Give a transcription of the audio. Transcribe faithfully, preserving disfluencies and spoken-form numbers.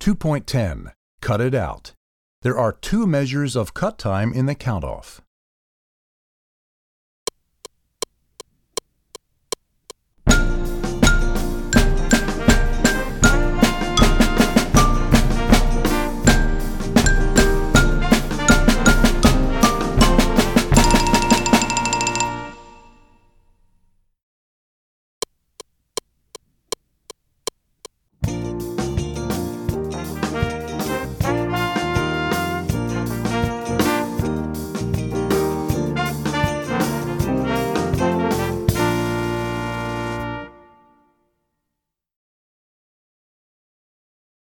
two point ten. Cut it out. There are two measures of cut time in the countoff.